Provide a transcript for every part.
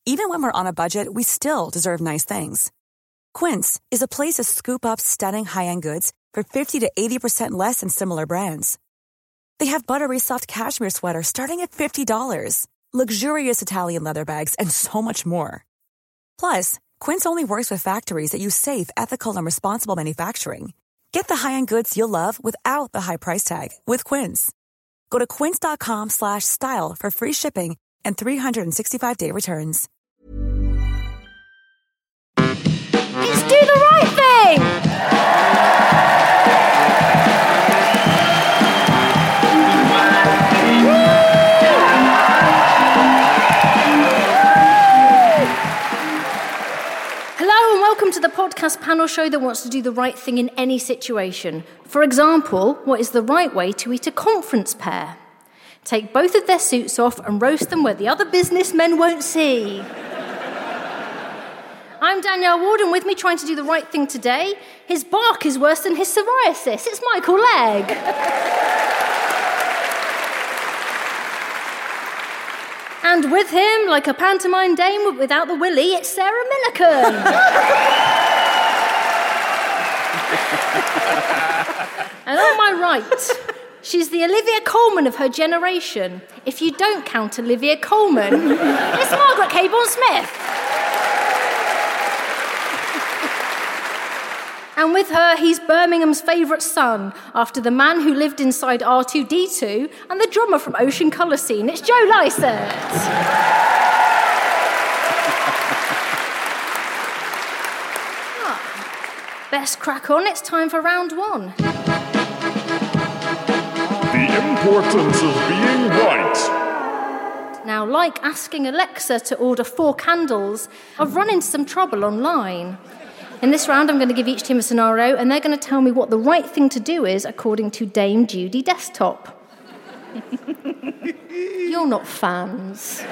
Even when we're on a budget, we still deserve nice things. Quince is a place to scoop up stunning high-end goods for 50 to 80% less than similar brands. They have buttery soft cashmere sweaters starting at $50, luxurious Italian leather bags, and so much more. Plus, Quince only works with factories that use safe, ethical, and responsible manufacturing. Get the high-end goods you'll love without the high price tag with Quince. Go to quince.com/style for free shipping and 365-day returns. It's Do the Right Thing! Hello and welcome to the podcast panel show that wants to do the right thing in any situation. For example, what is the right way to eat a conference pear? Take both of their suits off and roast them where the other businessmen won't see. I'm Danielle Ward, and with me trying to do the right thing today, his bark is worse than his psoriasis. It's Michael Legg. And with him, like a pantomime dame without the willy, it's Sarah Millican. And on my right, she's the Olivia Colman of her generation. If you don't count Olivia Colman, it's Margaret Cabourn-Smith. And with her, he's Birmingham's favourite son, after the man who lived inside R2-D2 and the drummer from Ocean Colour Scene. It's Joe Lycett. Best crack on, it's time for round one. The importance of being right. Now, like asking Alexa to order 4 candles, I've run into some trouble online. In this round, I'm going to give each team a scenario, and they're going to tell me what the right thing to do is according to Dame Judy Desktop. You're not fans.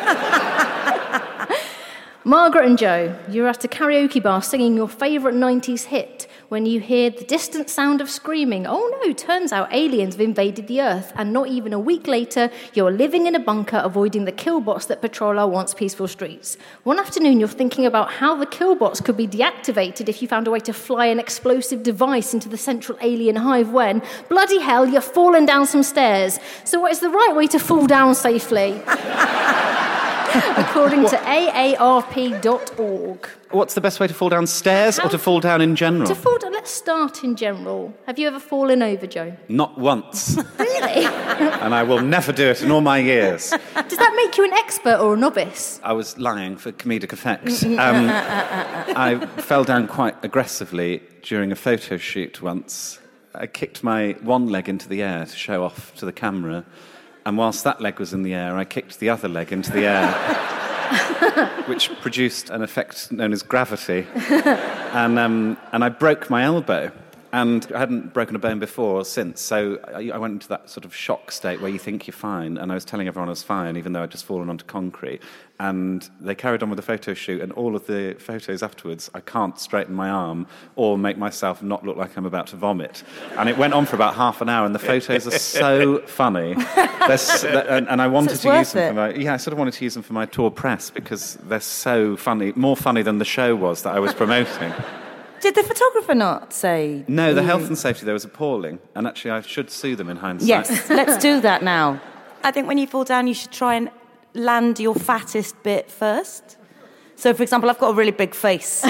Margaret and Joe, you're at a karaoke bar singing your favourite 90s hit when you hear the distant sound of screaming. Oh no, turns out aliens have invaded the Earth, and not even a week later, you're living in a bunker avoiding the killbots that patrol our once peaceful streets. One afternoon, you're thinking about how the killbots could be deactivated if you found a way to fly an explosive device into the central alien hive when, bloody hell, you're falling down some stairs. So what is the right way to fall down safely? According to AARP.org. What's the best way to fall down stairs or to fall down in general? Let's start in general. Have you ever fallen over, Joe? Not once. Really? And I will never do it in all my years. Does that make you an expert or a novice? I was lying for comedic effect. I fell down quite aggressively during a photo shoot once. I kicked my one leg into the air to show off to the camera. And whilst that leg was in the air, I kicked the other leg into the air, which produced an effect known as gravity. And I broke my elbow. And I hadn't broken a bone before or since, so I went into that sort of shock state where you think you're fine, and I was telling everyone I was fine, even though I'd just fallen onto concrete. And they carried on with the photo shoot, and all of the photos afterwards, I can't straighten my arm or make myself not look like I'm about to vomit. And it went on for about half an hour, and the photos are so funny. And I wanted to use them for I sort of wanted to use them for my tour press because they're so funny, more funny than the show was that I was promoting. Did the photographer not say... No, the health and safety there was appalling. And actually, I should sue them in hindsight. Yes, let's do that now. I think when you fall down, you should try and land your fattest bit first. So, for example, I've got a really big face.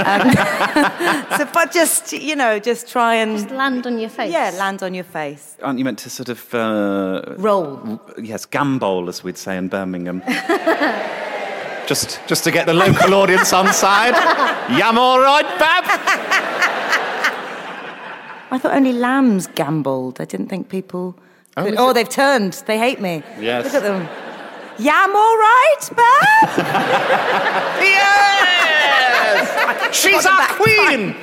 But just try and... Just land on your face. Yeah, land on your face. Aren't you meant to sort of... Roll. Yes, gambol, as we'd say in Birmingham. Just to get the local audience on side. Yam all right, Bab? I thought only lambs gambled. I didn't think people could... Oh, they've turned. They hate me. Yes. Look at them. Yam all right, Bab? Yes! She's our queen!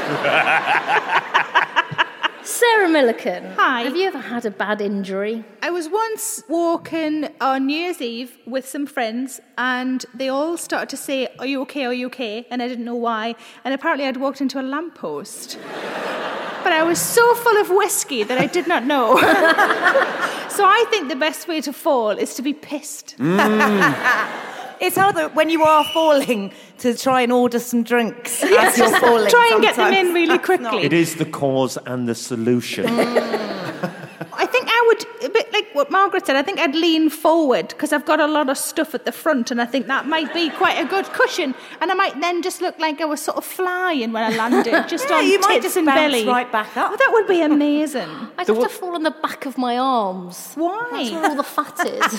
Sarah Millican. Hi. Have you ever had a bad injury? I was once walking on New Year's Eve with some friends and they all started to say, "Are you okay? Are you okay?" And I didn't know why. And apparently I'd walked into a lamppost. But I was so full of whiskey that I did not know. So I think the best way to fall is to be pissed. It's hard when you are falling to try and order some drinks as you're falling. Try and get them sometimes. in really quickly. It is the cause and the solution. I think I would, a bit like what Margaret said, I think I'd lean forward because I've got a lot of stuff at the front and I think that might be quite a good cushion. And I might then just look like I was sort of flying when I landed, just on you might tits just and bounce belly. right back up. Oh, that would be amazing. I'd have to fall on the back of my arms. Why? That's where all the fat is.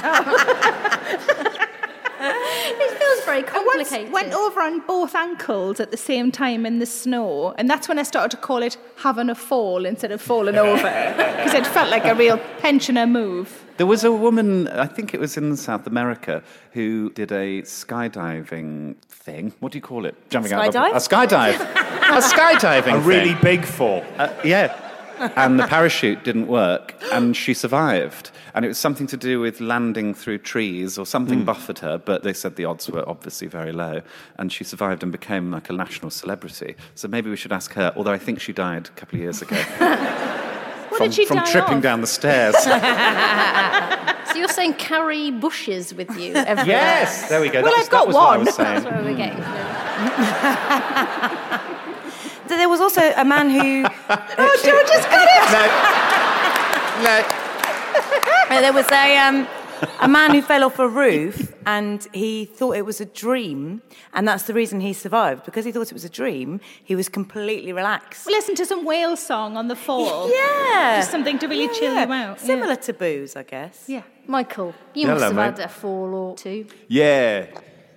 It feels very I complicated. once went over on both ankles at the same time in the snow, and that's when I started to call it having a fall instead of falling over, because it felt like a real pensioner move. There was a woman, I think it was in South America, who did a skydiving thing. What do you call it? Jumping out of Skydive? a skydive. A skydiving A really thing. big fall. Yeah. And the parachute didn't work, and she survived. And it was something to do with landing through trees or something buffeted her, but they said the odds were obviously very low. And she survived and became like a national celebrity. So maybe we should ask her, although I think she died a couple of years ago. What did she From die tripping of? down the stairs. So you're saying carry bushes with you everywhere? Yes, there we go. Well, that I've got was what I one. was saying. That's where we're getting to. There was also a man who... Oh, George has got it! No. There was a man who fell off a roof and he thought it was a dream, and that's the reason he survived. Because he thought it was a dream, he was completely relaxed. Listen to some whale song on the fall. Yeah. Just something to really chill you out. Similar to booze, I guess. Yeah. Michael, you Hello, must have mate. had a fall or two. Yeah.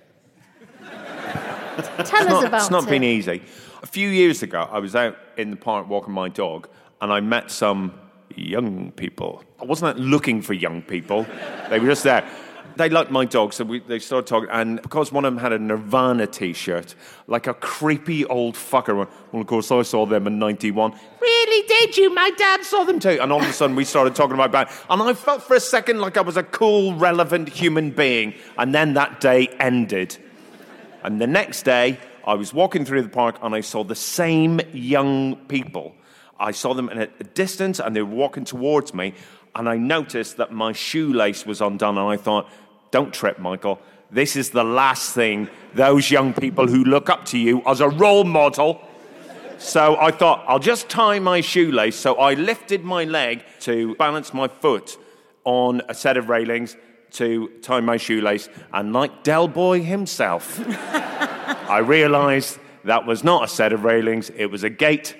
Tell us about It's not it. been easy. A few years ago, I was out in the park walking my dog, and I met some young people. I wasn't out looking for young people. They were just there. They liked my dog, so they started talking. And because one of them had a Nirvana T-shirt, like a creepy old fucker. Well, of course, I saw them in '91. Really, did you? My dad saw them too. And all of a sudden, we started talking about band. And I felt for a second like I was a cool, relevant human being. And then that day ended. And the next day, I was walking through the park and I saw the same young people. I saw them at a distance and they were walking towards me, and I noticed that my shoelace was undone, and I thought, don't trip, Michael. This is the last thing those young people who look up to you as a role model. So I thought, I'll just tie my shoelace. So I lifted my leg to balance my foot on a set of railings to tie my shoelace, and like Del Boy himself, I realised that was not a set of railings, it was a gate.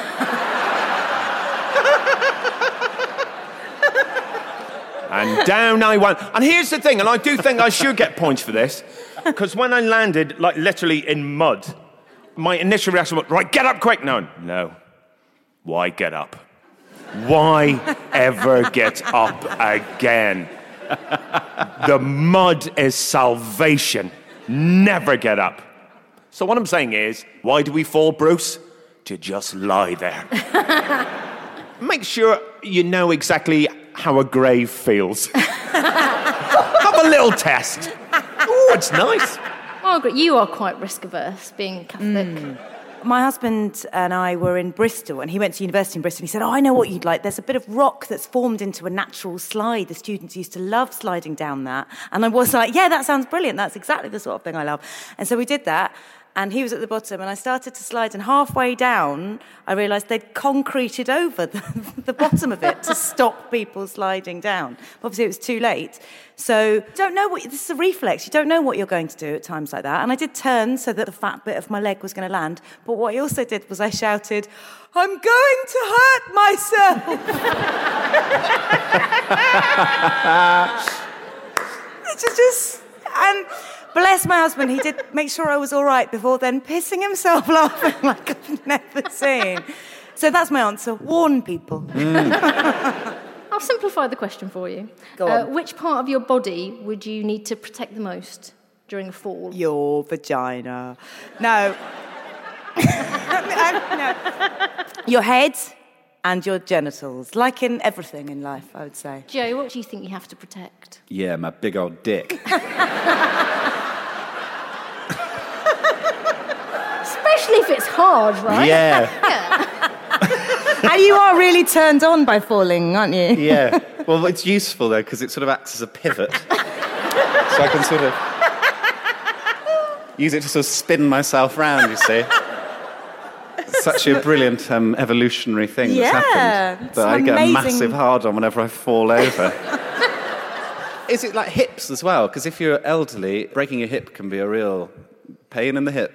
And down I went. And here's the thing, and I do think I should get points for this, because when I landed, like literally in mud, my initial reaction was, right, get up quick. No. Why get up? Why ever get up again? The mud is salvation. Never get up. So what I'm saying is, why do we fall, Bruce? To just lie there. Make sure you know exactly how a grave feels. Have a little test. Oh, it's nice. Margaret, you are quite risk-averse, being Catholic. My husband and I were in Bristol, and he went to university in Bristol. He said, I know what you'd like. There's a bit of rock that's formed into a natural slide. The students used to love sliding down that. And I was like, yeah, that sounds brilliant. That's exactly the sort of thing I love. And so we did that, and he was at the bottom, and I started to slide, and halfway down, I realised they'd concreted over the bottom of it to stop people sliding down. Obviously, it was too late. So don't know this is a reflex. You don't know what you're going to do at times like that. And I did turn so that the fat bit of my leg was going to land. But what I also did was I shouted, I'm going to hurt myself. Which is just... And bless my husband, he did make sure I was all right before then pissing himself laughing like I've never seen. So that's my answer. Warn people. I'll simplify the question for you. Go on. Which part of your body would you need to protect the most during a fall? Your vagina. No. No. Your head and your genitals. Like in everything in life, I would say. Joe, what do you think you have to protect? Yeah, my big old dick. Especially if it's hard, right? Yeah, And you are really turned on by falling, aren't you? yeah. Well, it's useful, though, because it sort of acts as a pivot. So I can sort of... use it to sort of spin myself round, you see. Such a brilliant evolutionary thing that's happened. That I get a massive hard-on whenever I fall over. Is it like hips as well? Because if you're elderly, breaking a hip can be a real pain in the hip.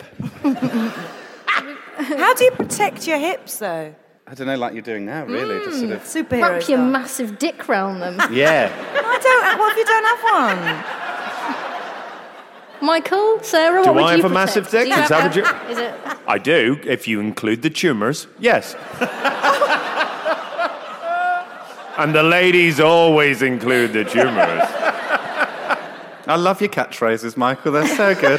How do you protect your hips, though? I don't know, like you're doing now, really. Just sort of... Superhero Wrap your style. massive dick round them. Yeah. What if you don't have one? Michael, Sarah, Do what would I you have a protect? massive dick? Do you Is that what you... Is it? I do, if you include the tumours. Yes. And the ladies always include the tumours. I love your catchphrases, Michael. They're so good.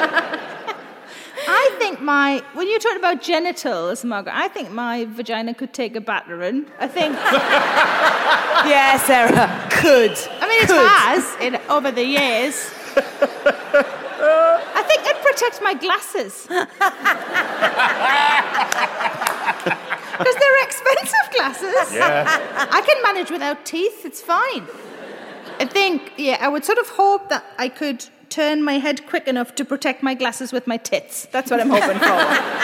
I think when you're talking about genitals, Margaret, I think my vagina could take a battering. I think... Yeah, Sarah, could. I mean, it has over the years. I think I'd protect my glasses. Because they're expensive glasses. Yeah. I can manage without teeth, it's fine. I think, I would sort of hope that I could turn my head quick enough to protect my glasses with my tits. That's what I'm hoping for.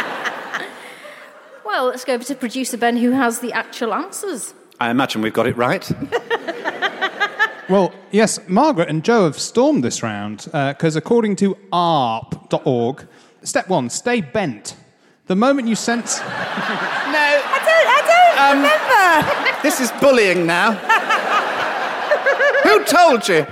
Well, let's go over to producer Ben, who has the actual answers. I imagine we've got it right. Well, yes, Margaret and Joe have stormed this round because according to ARP.org, step 1, stay bent. The moment you sense... No. I don't remember. This is bullying now. Who told you?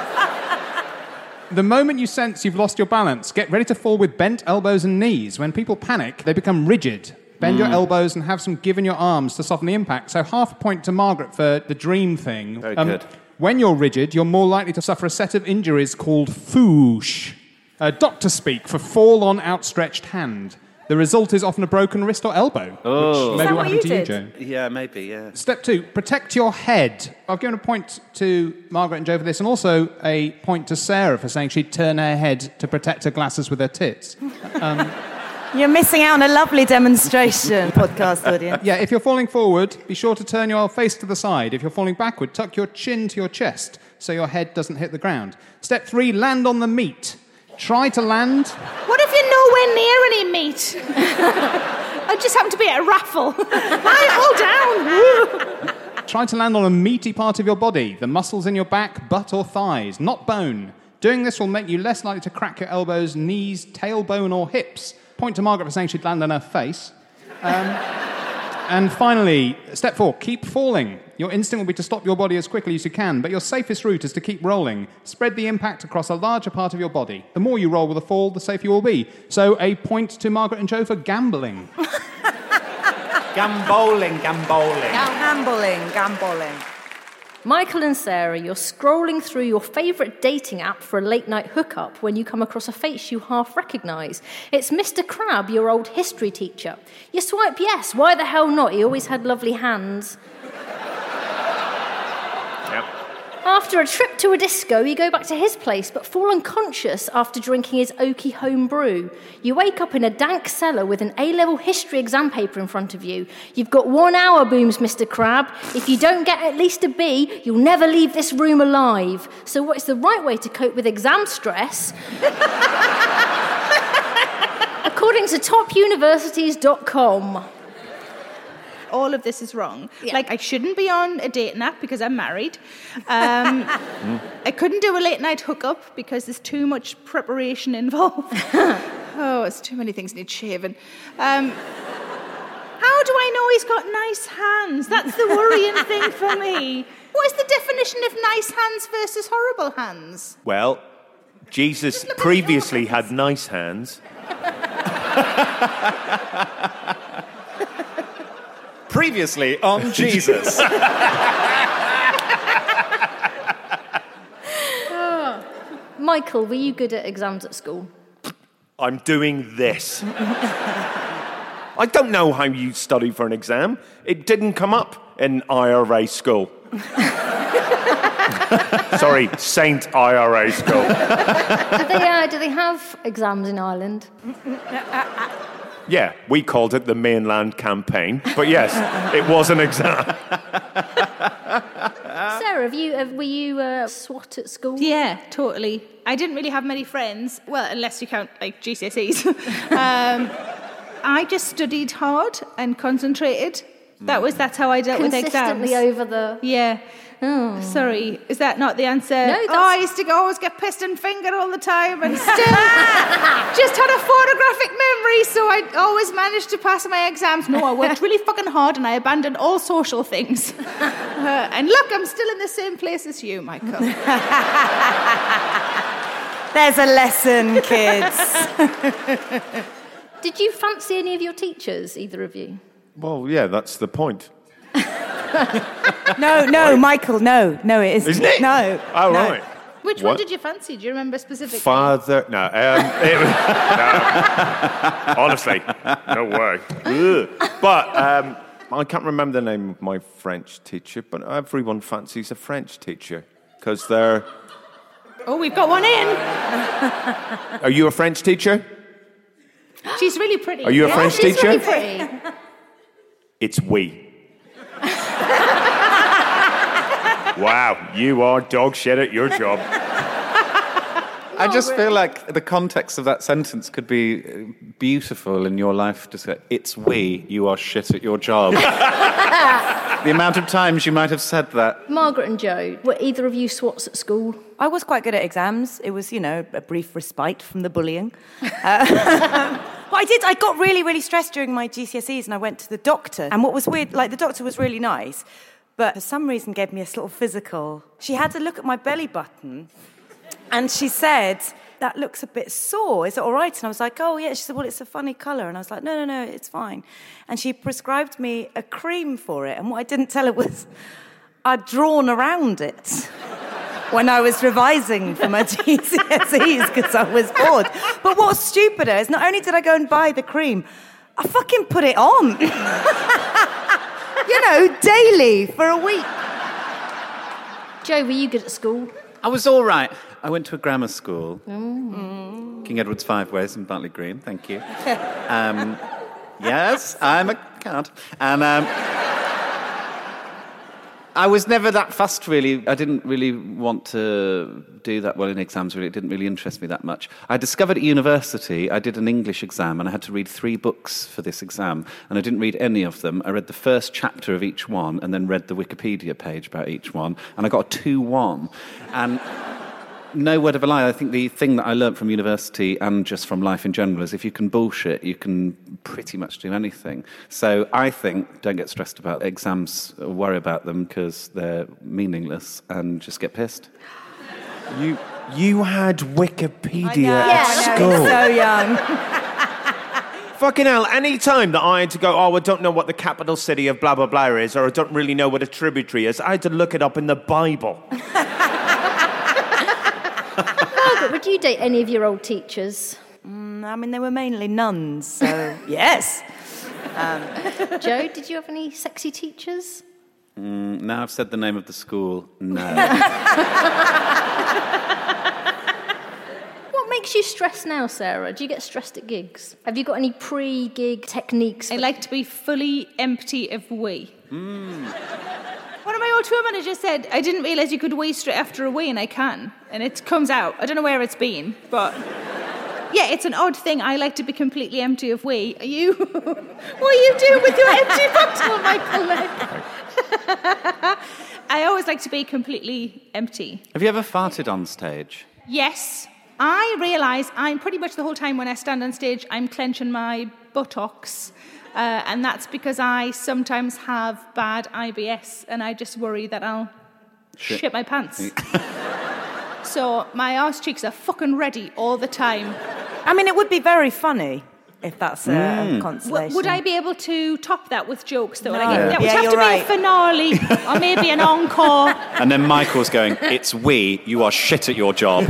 The moment you sense you've lost your balance, get ready to fall with bent elbows and knees. When people panic, they become rigid. Bend your elbows and have some give in your arms to soften the impact. So half a point to Margaret for the dream thing. Very good. When you're rigid, you're more likely to suffer a set of injuries called foosh. Doctor speak for fall on outstretched hand. The result is often a broken wrist or elbow. Oh. Which may be what what you happened to you, did? Joe. Yeah, maybe, yeah. Step 2, protect your head. I've given a point to Margaret and Joe for this, and also a point to Sarah for saying she'd turn her head to protect her glasses with her tits. You're missing out on a lovely demonstration, podcast audience. Yeah, if you're falling forward, be sure to turn your face to the side. If you're falling backward, tuck your chin to your chest so your head doesn't hit the ground. Step 3, land on the meat. Try to land... What if you're nowhere near any meat? I just happen to be at a raffle. All down. Try to land on a meaty part of your body, the muscles in your back, butt or thighs, not bone. Doing this will make you less likely to crack your elbows, knees, tailbone or hips. Point to Margaret for saying she'd land on her face. And finally, step 4, keep falling. Your instinct will be to stop your body as quickly as you can, but your safest route is to keep rolling. Spread the impact across a larger part of your body. The more you roll with a fall, the safer you will be. So a point to Margaret and Joe for gambling. Gambolling. Gambling. Michael and Sarah, you're scrolling through your favourite dating app for a late-night hookup when you come across a face you half recognise. It's Mr. Crab, your old history teacher. You swipe yes. Why the hell not? He always had lovely hands. Yep. After a trip to a disco, you go back to his place, but fall unconscious after drinking his oaky home brew. You wake up in a dank cellar with an A-level history exam paper in front of you. You've got 1 hour, booms Mr. Crab. If you don't get at least a B, you'll never leave this room alive. So what's the right way to cope with exam stress? According to topuniversities.com. All of this is wrong. Yeah. Like, I shouldn't be on a dating app because I'm married. I couldn't do a late night hookup because there's too much preparation involved. Oh, it's too many things need shaving. How do I know he's got nice hands? That's the worrying thing for me. What is the definition of nice hands versus horrible hands? Well, Jesus previously had nice hands. Previously on Jesus. Michael, were you good at exams at school? I'm doing this. I don't know how you study for an exam. It didn't come up in IRA school. Sorry, Saint IRA school. Do they have exams in Ireland? Yeah, we called it the mainland campaign. But yes, it was an exam. Sarah, Sarah, were you SWAT at school? Yeah, totally. I didn't really have many friends. Well, unless you count, like, GCSEs. I just studied hard and concentrated. That's how I dealt with exams. Consistently over the... Yeah. Oh. Sorry, is that not the answer? No, that's... I used to always get pissed and fingered all the time and still just had a photographic memory, so I always managed to pass my exams. No, I worked really fucking hard and I abandoned all social things. And look, I'm still in the same place as you, Michael. There's a lesson, kids. Did you fancy any of your teachers, either of you? Well, yeah, that's the point. No, Michael, no, it isn't. Isn't it? No. Oh, no. right. Which one did you fancy? Do you remember specifically? Father... No, no. Honestly, no way. Ugh. But I can't remember the name of my French teacher, but everyone fancies a French teacher because they're... Oh, we've got one in. Are you a French teacher? She's really pretty. Are you a French she's teacher? Really pretty. It's we. Wow, you are dog shit at your job. I just feel like the context of that sentence could be beautiful in your life to say, it's we, you are shit at your job. The amount of times you might have said that. Margaret and Joe, were either of you SWATs at school? I was quite good at exams. It was, a brief respite from the bullying. But I got really, really stressed during my GCSEs and I went to the doctor. And what was weird, the doctor was really nice, but for some reason gave me a little physical. She had to look at my belly button and she said, that looks a bit sore. Is it all right? And I was like, oh, yeah. She said, well, it's a funny colour. And I was like, no, it's fine. And she prescribed me a cream for it. And what I didn't tell her was I'd drawn around it when I was revising for my GCSEs because I was bored. But what's stupider is not only did I go and buy the cream, I fucking put it on. Daily for a week. Joe, were you good at school? I was all right. I went to a grammar school. King Edward's Five Ways in Bartley Green, thank you. Yes, I'm a card. And I was never that fussed, really. I didn't really want to do that well in exams, really. It didn't really interest me that much. I discovered at university, I did an English exam, and I had to read 3 books for this exam, and I didn't read any of them. I read the first chapter of each one, and then read the Wikipedia page about each one, and I got a 2-1. And... no word of a lie, I think the thing that I learnt from university and just from life in general is if you can bullshit, you can pretty much do anything. So I think don't get stressed about exams, worry about them because they're meaningless and just get pissed. You had Wikipedia at I know, school. so young. Fucking hell, any time that I had to go, I don't know what the capital city of blah, blah, blah is, or I don't really know what a tributary is, I had to look it up in the Bible. Margaret, would you date any of your old teachers? They were mainly nuns, so yes. Joe, did you have any sexy teachers? Now I've said the name of the school, no. What makes you stressed now, Sarah? Do you get stressed at gigs? Have you got any pre-gig techniques? I like to be fully empty of wee. One of my old tour managers said, I didn't realise you could wee straight after a wee, and I can. And it comes out. I don't know where it's been, but... yeah, it's an odd thing. I like to be completely empty of wee. Are you... what are you doing with your empty bottle, Michael? I always like to be completely empty. Have you ever farted on stage? Yes. I realise I'm pretty much the whole time when I stand on stage, I'm clenching my buttocks. And that's because I sometimes have bad IBS and I just worry that I'll shit my pants. So my arse cheeks are fucking ready all the time. It would be very funny if that's a consolation. Would I be able to top that with jokes, though? No. That would Yeah, have you're to be right. a finale or maybe an encore. And then Michael's going, it's we, you are shit at your job.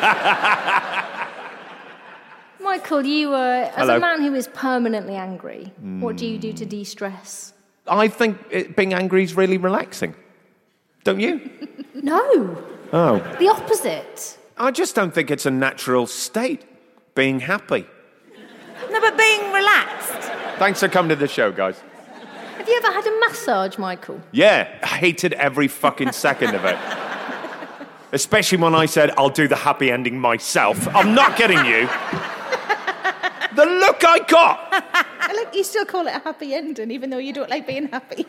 Michael, you as Hello. a man who is permanently angry, what do you do to de-stress? I think being angry is really relaxing. Don't you? No, Oh. the opposite. I just don't think it's a natural state, being happy. No, but being relaxed. Thanks for coming to the show, guys. Have you ever had a massage, Michael? Yeah, I hated every fucking second of it. Especially when I said, I'll do the happy ending myself. I'm not kidding you. The look I got. I like you still call it a happy ending, even though you don't like being happy.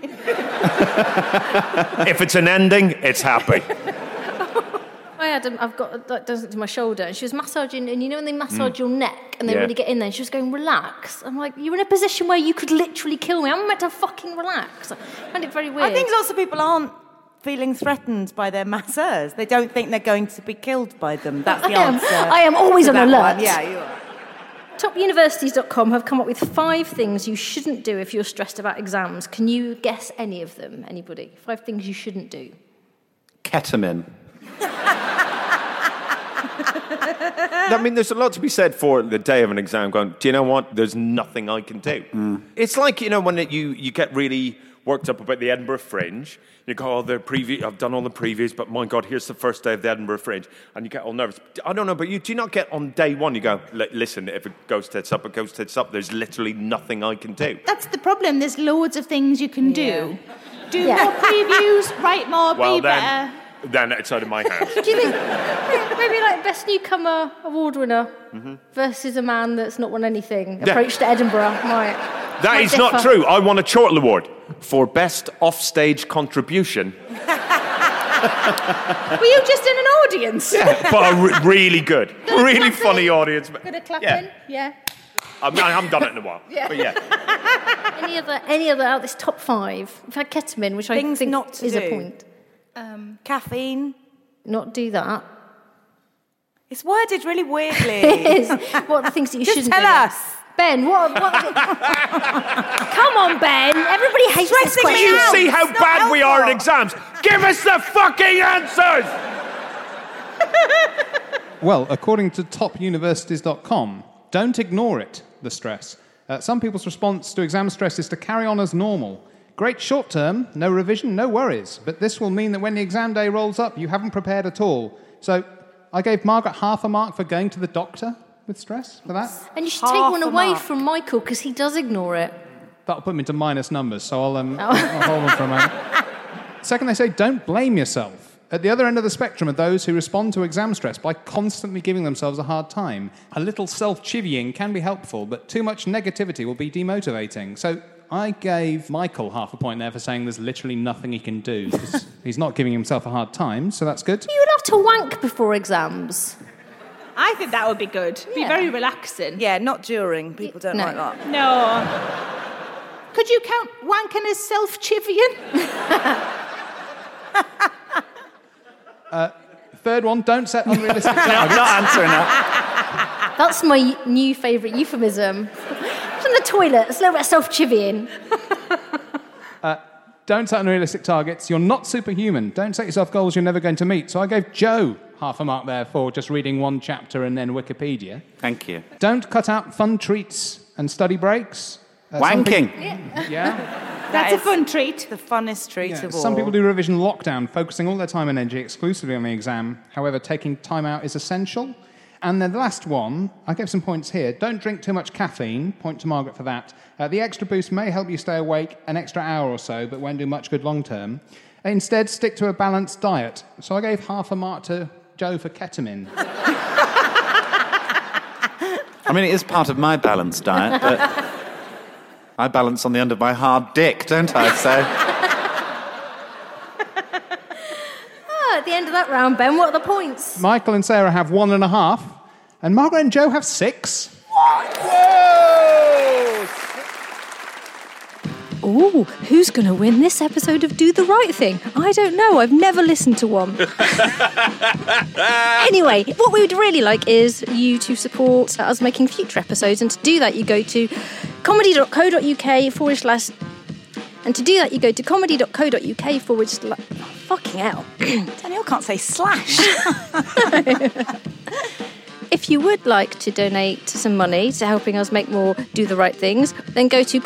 If it's an ending, it's happy. I've got like does it to my shoulder, and she was massaging, and you know when they massage your neck and they really get in there, and she was going, relax. I'm like, you're in a position where you could literally kill me. I'm meant to fucking relax. I find it very weird. I think lots of people aren't feeling threatened by their masseurs. They don't think they're going to be killed by them. That's the answer. I am always on that alert. one. Yeah, you are. Topuniversities.com have come up with 5 things you shouldn't do if you're stressed about exams. Can you guess any of them? Anybody? 5 things you shouldn't do. Ketamine. I mean, there's a lot to be said for the day of an exam going, do you know what? There's nothing I can do. It's like, you know, when you get really worked up about the Edinburgh Fringe. You go, I've done all the previews, but my God, here's the first day of the Edinburgh Fringe. And you get all nervous. I don't know, but do you not get on day one, you go, listen, if it goes tits up, it goes tits up. There's literally nothing I can do. That's the problem. There's loads of things you can do. Do more previews, write more, be better. Then it's out of my hands. Do you think maybe like Best Newcomer award winner versus a man that's not won anything approach to Edinburgh might That is not true. I won a Chortle Award for Best Offstage Contribution. Were you just in an audience? Yeah, but really good. Really funny audience. Good at clapping? Yeah. I haven't done it in a while. But yeah. Any other out this top 5? We've had ketamine, which Things I think not to is do. a point. Caffeine. Not do that. It's worded really weirdly. What are the things that you Just shouldn't tell do? us. Ben, what Come on, Ben. Everybody hates this Stressing me question. You out. see how It's not bad we are at helpful. exams? Give us the fucking answers! Well, according to topuniversities.com, don't ignore it, the stress. Some people's response to exam stress is to carry on as normal. Great short term, no revision, no worries. But this will mean that when the exam day rolls up, you haven't prepared at all. So I gave Margaret half a mark for going to the doctor with stress for that. And you should take one away from Michael because he does ignore it. That'll put me into minus numbers, so I'll hold on for a moment. Second, they say don't blame yourself. At the other end of the spectrum are those who respond to exam stress by constantly giving themselves a hard time. A little self-chivying can be helpful, but too much negativity will be demotivating. So I gave Michael half a point there for saying there's literally nothing he can do. He's not giving himself a hard time, so that's good. You would have to wank before exams. I think that would be good. Be very relaxing. Yeah, not during. People don't like that. No. Could you count wanking as self-chivying? Third one, don't set unrealistic I'm targets. not answering that. That's my new favourite euphemism. It's in the toilet. It's a little bit of self-chivying. Don't set unrealistic targets. You're not superhuman. Don't set yourself goals you're never going to meet. So I gave Joe half a mark there for just reading one chapter and then Wikipedia. Thank you. Don't cut out fun treats and study breaks. Wanking. Yeah. That's a fun treat. The funnest treat of all. Some people do revision lockdown, focusing all their time and energy exclusively on the exam. However, taking time out is essential. And then the last one, I gave some points here. Don't drink too much caffeine. Point to Margaret for that. The extra boost may help you stay awake an extra hour or so, but won't do much good long term. Instead, stick to a balanced diet. So I gave half a mark to Joe for ketamine. I mean, it is part of my balanced diet, but I balance on the end of my hard dick, don't I? So At the end of that round, Ben, what are the points? Michael and Sarah have 1.5, and Margaret and Joe have 6. Ooh, who's going to win this episode of Do the Right Thing? I don't know. I've never listened to one. Anyway, what we would really like is you to support us making future episodes. And to do that, you go to comedy.co.uk/ And to do that, you go to comedy.co.uk/ Fucking hell. Daniel can't say slash. If you would like to donate some money to helping us make more Do the Right Things, then go to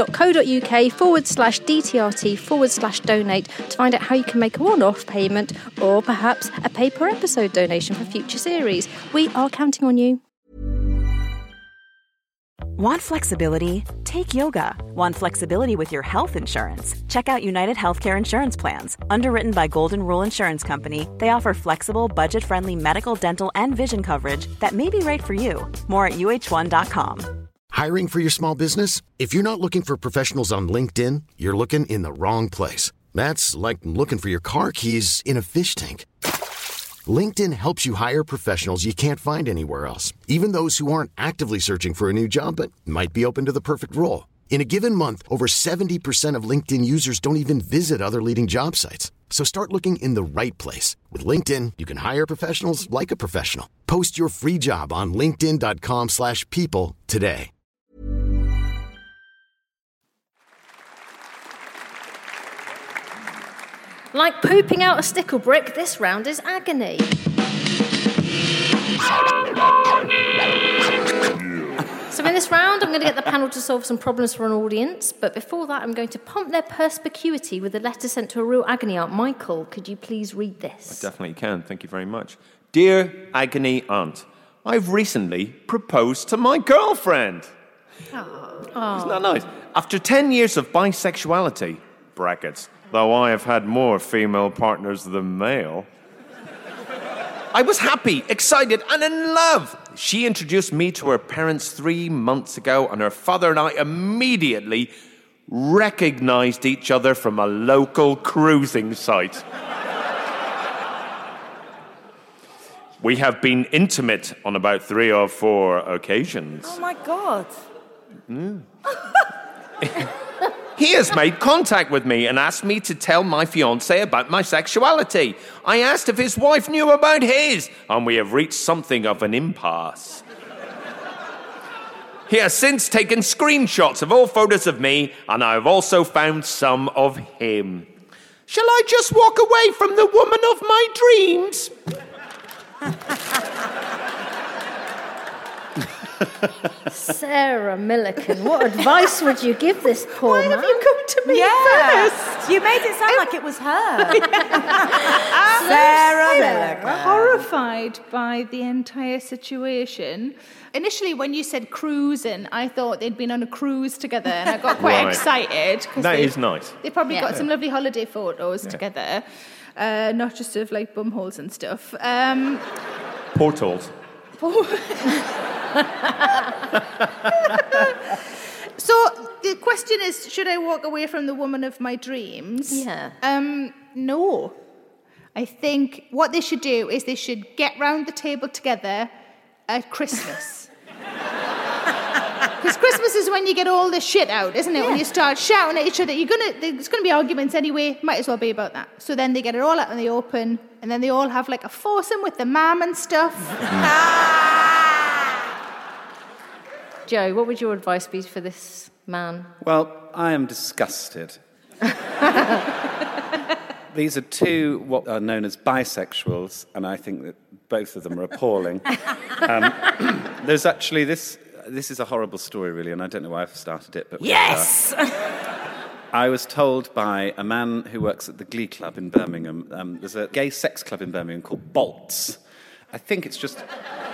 comedy.co.uk/DTRT/donate to find out how you can make a one-off payment or perhaps a pay-per-episode donation for future series. We are counting on you. Want flexibility? Take yoga. Want flexibility with your health insurance? Check out United Healthcare Insurance Plans. Underwritten by Golden Rule Insurance Company, they offer flexible, budget-friendly medical, dental, and vision coverage that may be right for you. More at uh1.com. Hiring for your small business? If you're not looking for professionals on LinkedIn, you're looking in the wrong place. That's like looking for your car keys in a fish tank. LinkedIn helps you hire professionals you can't find anywhere else, even those who aren't actively searching for a new job but might be open to the perfect role. In a given month, over 70% of LinkedIn users don't even visit other leading job sites. So start looking in the right place. With LinkedIn, you can hire professionals like a professional. Post your free job on linkedin.com/people today. Like pooping out a stickle brick, this round is agony. So in this round, I'm going to get the panel to solve some problems for an audience, but before that, I'm going to pump their perspicuity with a letter sent to a real agony aunt. Michael, could you please read this? I definitely can. Thank you very much. Dear agony aunt, I've recently proposed to my girlfriend. Oh. Isn't that nice? After 10 years of bisexuality, brackets, though I have had more female partners than male, I was happy, excited, and in love. She introduced me to her parents 3 months ago, and her father and I immediately recognized each other from a local cruising site. We have been intimate on about 3 or 4 occasions. Oh, my God. He has made contact with me and asked me to tell my fiancé about my sexuality. I asked if his wife knew about his, and we have reached something of an impasse. He has since taken screenshots of all photos of me, and I have also found some of him. Shall I just walk away from the woman of my dreams? Sarah Milliken, what advice would you give this poor man? Why have you come to me first? You made it sound like it was her. Sarah Milliken. Horrified by the entire situation. Initially, when you said cruising, I thought they'd been on a cruise together, and I got quite excited. That is nice. They probably got some lovely holiday photos together, not just of like bumholes and stuff. Portals. So the question is, should I walk away from the woman of my dreams? Yeah. No. I think what they should do is they should get round the table together at Christmas. Because Christmas is when you get all this shit out, isn't it? Yeah. When you start shouting at each other, there's going to be arguments anyway. Might as well be about that. So then they get it all out in the open, and then they all have like a foursome with the mum and stuff. Joe, what would your advice be for this man? Well, I am disgusted. These are 2 what are known as bisexuals, and I think that both of them are appalling. There's actually this is a horrible story, really, and I don't know why I've started it. But Yes! I was told by a man who works at the Glee Club in Birmingham. There's a gay sex club in Birmingham called Bolts. I think it's just...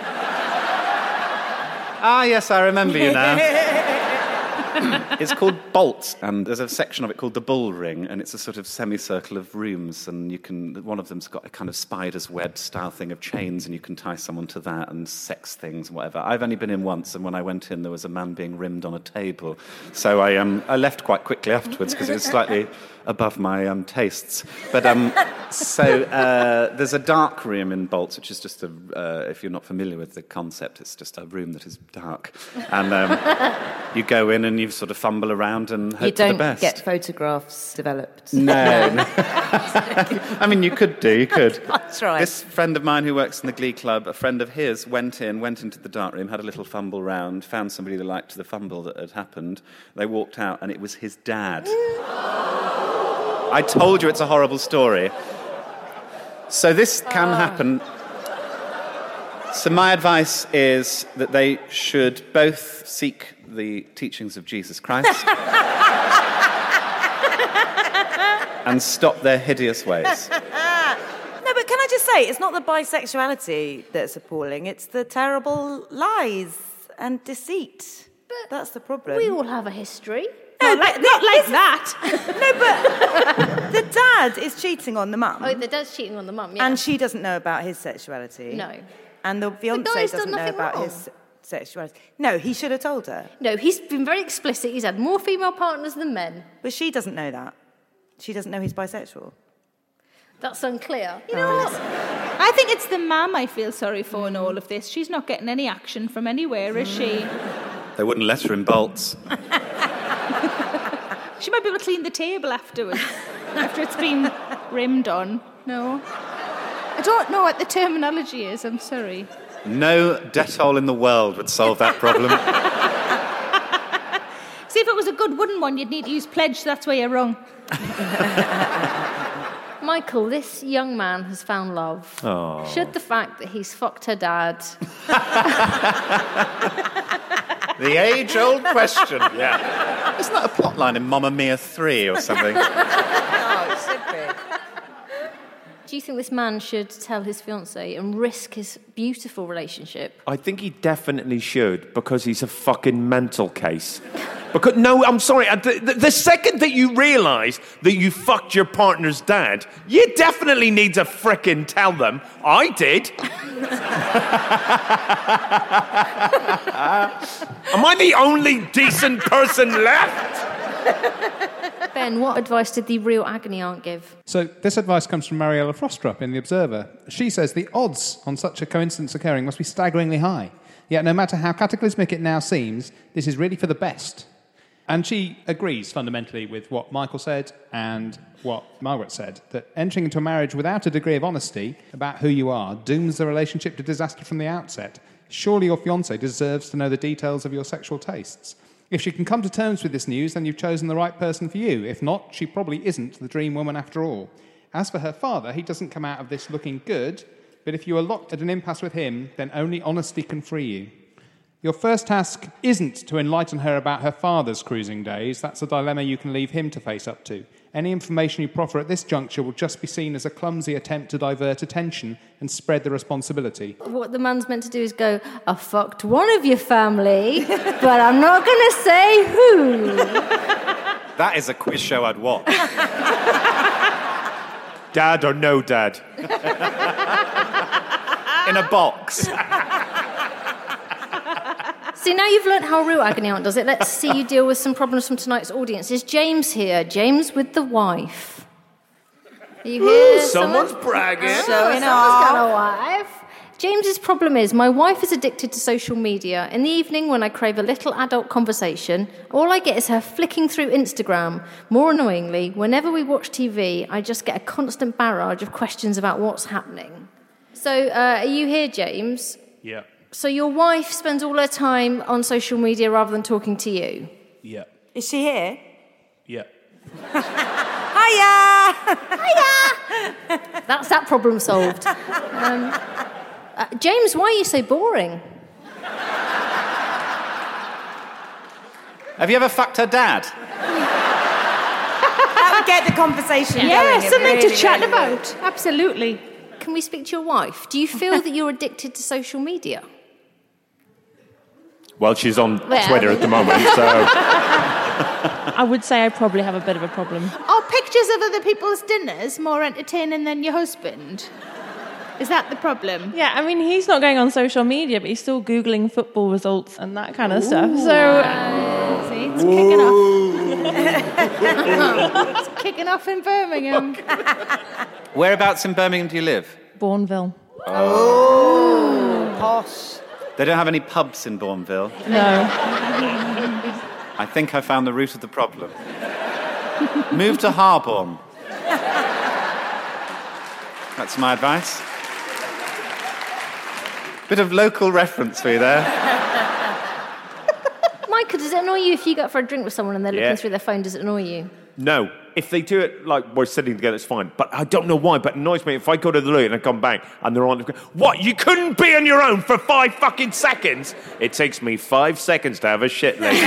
Ah, yes, I remember you now. It's called Bolts, and there's a section of it called the Bull Ring, and it's a sort of semicircle of rooms, and one of them's got a kind of spider's web style thing of chains, and you can tie someone to that, and sex things and whatever. I've only been in once, and when I went in, there was a man being rimmed on a table. So I left quite quickly afterwards, because it was slightly above my tastes. But there's a dark room in Bolts, which is just if you're not familiar with the concept, it's just a room that is dark. And you go in and you sort of fumble around and hope for the best. You don't get photographs developed. No. I mean, you could. That's right. This friend of mine who works in the Glee Club, a friend of his, went into the dark room, had a little fumble round, found somebody that liked the fumble that had happened. They walked out, and it was his dad. I told you it's a horrible story. So this can happen. So my advice is that they should both seek the teachings of Jesus Christ and stop their hideous ways. No, but can I just say, it's not the bisexuality that's appalling, it's the terrible lies and deceit That's the problem. We all have a history. Not like that. No, but the dad is cheating on the mum. Oh, the dad's cheating on the mum, yeah. And she doesn't know about his sexuality. No. And the fiancé guy's done doesn't know nothing about wrong. his sexuality. No, he should have told her. No, he's been very explicit. He's had more female partners than men. But she doesn't know that. She doesn't know he's bisexual. That's unclear. You know what? I think it's the mum I feel sorry for in all of this. She's not getting any action from anywhere, is she? They wouldn't let her in bolts. She might be able to clean the table afterwards, after it's been rimmed on. No. I don't know what the terminology is, I'm sorry. No Dettol in the world would solve that problem. See, if it was a good wooden one, you'd need to use Pledge, that's where you're wrong. Michael, this young man has found love. Oh. Should the fact that he's fucked her dad... The age-old question. Yeah. Isn't that a plotline in Mamma Mia 3 or something? Oh, it should be. Do you think this man should tell his fiancée and risk his beautiful relationship? I think he definitely should, because he's a fucking mental case. Because, no, I'm sorry, the second that you realise that you fucked your partner's dad, you definitely need to frickin' tell them. I did. Am I the only decent person left? Ben, what advice did the real agony aunt give? So this advice comes from Mariella Frostrup in The Observer. She says the odds on such a coincidence occurring must be staggeringly high. Yet no matter how cataclysmic it now seems, this is really for the best. And she agrees fundamentally with what Michael said and what Margaret said, that entering into a marriage without a degree of honesty about who you are dooms the relationship to disaster from the outset. Surely your fiancé deserves to know the details of your sexual tastes. If she can come to terms with this news, then you've chosen the right person for you. If not, she probably isn't the dream woman after all. As for her father, he doesn't come out of this looking good, but if you are locked at an impasse with him, then only honesty can free you. Your first task isn't to enlighten her about her father's cruising days. That's a dilemma you can leave him to face up to. Any information you proffer at this juncture will just be seen as a clumsy attempt to divert attention and spread the responsibility. What the man's meant to do is go, I fucked one of your family, but I'm not going to say who. That is a quiz show I'd watch. Dad or no dad? In a box. See, now you've learnt how a real agony aunt does it. Let's see you deal with some problems from tonight's audience. Is James here? James with the wife. Are you here? Someone's bragging. Someone's got a wife. James's problem is, my wife is addicted to social media. In the evening, when I crave a little adult conversation, all I get is her flicking through Instagram. More annoyingly, whenever we watch TV, I just get a constant barrage of questions about what's happening. So, are you here, James? Yeah. So your wife spends all her time on social media rather than talking to you? Yeah. Is she here? Yeah. Hiya! Hiya! That's that problem solved. James, why are you so boring? Have you ever fucked her dad? That would get the conversation going. Something to chat about. Absolutely. Can we speak to your wife? Do you feel that you're addicted to social media? Well, she's on Twitter at the moment, so... I would say I probably have a bit of a problem. Are pictures of other people's dinners more entertaining than your husband? Is that the problem? Yeah, I mean, he's not going on social media, but he's still Googling football results and that kind of stuff. So... see, it's kicking off. It's kicking off in Birmingham. Whereabouts in Birmingham do you live? Bourneville. Oh, posh. They don't have any pubs in Bourneville. No. I think I found the root of the problem. Move to Harborne. That's my advice. Bit of local reference for you there. Michael, does it annoy you if you go out for a drink with someone and they're looking through their phone? Does it annoy you? No. If they do it like we're sitting together, it's fine. But I don't know why, but it annoys me if I go to the loo and I come back and they're on... What, you couldn't be on your own for 5 fucking seconds? It takes me 5 seconds to have a shit, ladies.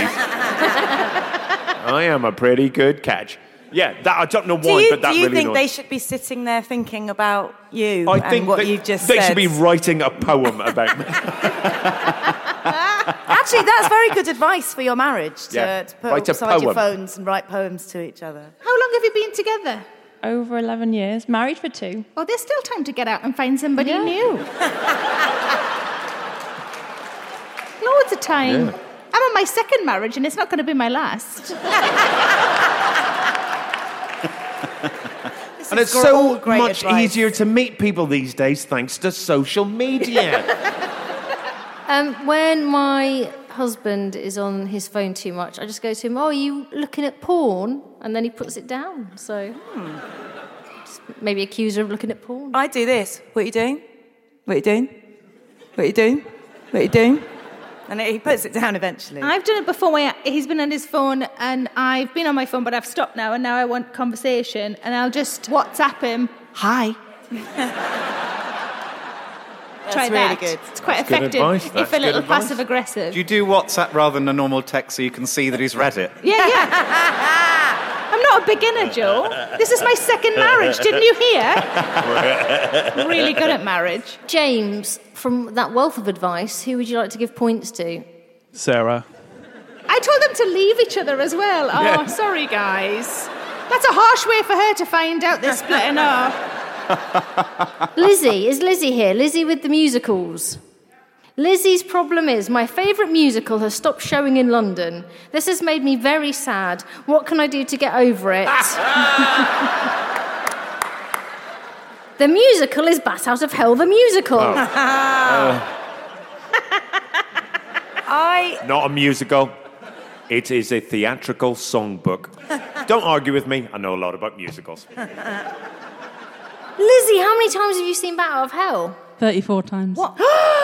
I am a pretty good catch. Yeah, that I don't know why, but that really annoys me. Do you think they should be sitting there thinking about you you've just they said? should be writing a poem about me. Actually, that's very good advice for your marriage, to put Write a beside your poem. phones and write poems to each other. How long have you been together? Over 11 years. Married for 2. Oh, there's still time to get out and find somebody new. Loads of time. Yeah. I'm on my second marriage and it's not going to be my last. And it's so much easier to meet people these days thanks to social media. When my husband is on his phone too much, I just go to him, "Oh, are you looking at porn?" And then he puts it down. So just maybe accuse her of looking at porn. I do this. What are you doing? What are you doing? What are you doing? What are you doing? And he puts it down eventually. I've done it before where he's been on his phone and I've been on my phone, but I've stopped now and now I want conversation and I'll just WhatsApp him, "Hi." Try really that. good. It's quite That's good effective advice. if That's a little good advice. passive-aggressive. Do you do WhatsApp rather than a normal text so you can see that he's read it? Yeah. I'm not a beginner, Joe. This is my second marriage. Didn't you hear? Really good at marriage. James, from that wealth of advice, who would you like to give points to? Sarah. I told them to leave each other as well. Oh, Yeah. sorry, guys. That's a harsh way for her to find out they're splitting up. Lizzie, is Lizzie here? Lizzie with the musicals. Lizzie's problem is my favourite musical has stopped showing in London. This has made me very sad. What can I do to get over it? The musical is Bat Out of Hell, the musical. Not a musical. It is a theatrical songbook. Don't argue with me. I know a lot about musicals. Lizzie, how many times have you seen Bat Out of Hell? 34 times. What?